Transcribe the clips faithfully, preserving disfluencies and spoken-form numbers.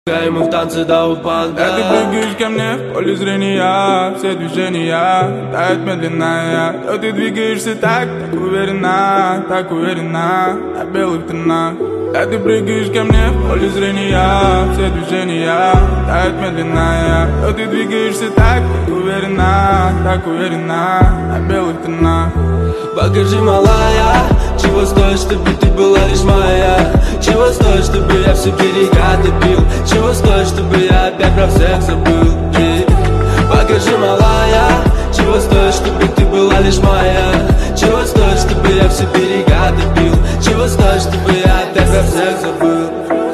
И мы в танце до упада. Да ты прыгаешь ко мне в поле зрения, все движения тают медленно. Да ты двигаешься так, так уверенно, так уверенно на белых тонах. Да ты прыгаешь ко мне в поле зрения, все движения тают медленно. Да ты двигаешься так, так уверенно, так уверенно на белых тонах. Покажи, малая, чего стоит, чтобы ты была лишь моя. Чего стоит, чтобы я все берега допил. Чего стоит, чтобы я опять про всех забыл. И покажи, малая, чего стоит, чтобы ты была лишь моя. Чего стоит, чтобы я все берега допил. Чего стоит, чтобы я опять про всех забыл.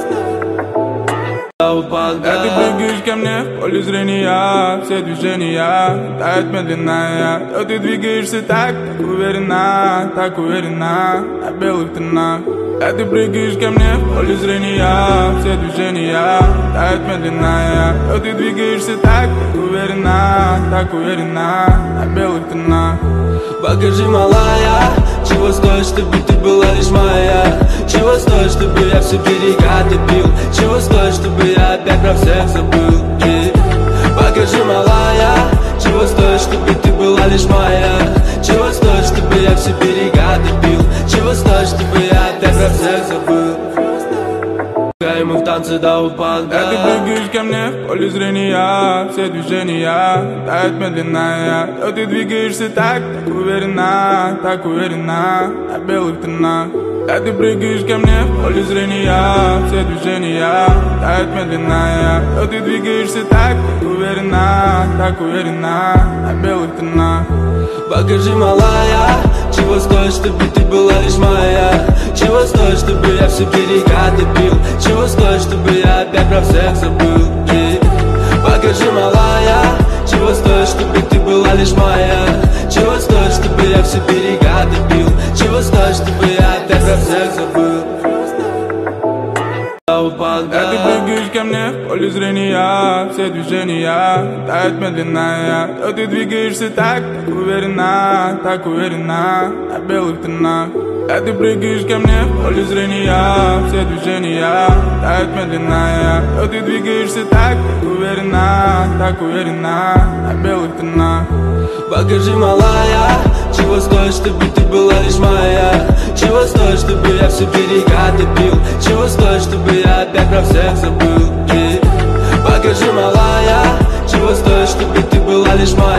Да ты прыгаешь ко мне в поле зрения, все движения тают медленно. Да ты двигаешься так, так уверенно, так уверенно на белых тонах. Да ты прыгаешь ко мне в поле зрения, все движения тают медленно. Да ты двигаешься так, так уверенно, так уверенно на белых тонах. Покажи, малая, чего стоит, чтобы ты была лишь моя. Чего стоит, чтобы я все берега допил. Чего стоит, чтобы я опять про всех забыл. И покажи, малая, чего стоит, чтобы ты была лишь моя. Чего стоит, чтобы я все берега допил. Чего стоит, чтобы я опять про всех забыл. И мы в танце до упада. Да ты прыгаешь ко мне в поле зрения, все движения тают медленно. Да ты двигаешься так, так уверенно, так уверенно на белых тонах. Да ты прыгаешь ко мне в поле зрения, все движения тают медленно. Да ты двигаешься так, так уверенно, так уверенно на белых тонах. Покажи, малая, чего стоит, чтобы ты была лишь моя. Чего стоит, чтобы я все берега допил. Чего стоит, чтобы я опять про всех забыл. И покажи, малая, чего стоит, чтобы ты была лишь моя. Чего стоит, чтобы я все берега допил. Чего стоит, чтобы я опять про всех забыл. Да ты прыгаешь ко мне в поле зрения, все движения тают медленно. Да ты двигаешься так, так уверенно, так уверенно на белых тонах. Да ты прыгаешь ко мне в поле зрения, все движения тают медленно. Да ты двигаешься так, так уверенно, так уверенно на белых тонах. Покажи, малая, чего стоит, чтобы ты была лишь моя. Чего стоит, чтобы я все берега допил. Чего стоит, чтобы я опять про всех забыл. И покажи, малая, чего стоит, чтобы ты была лишь моя.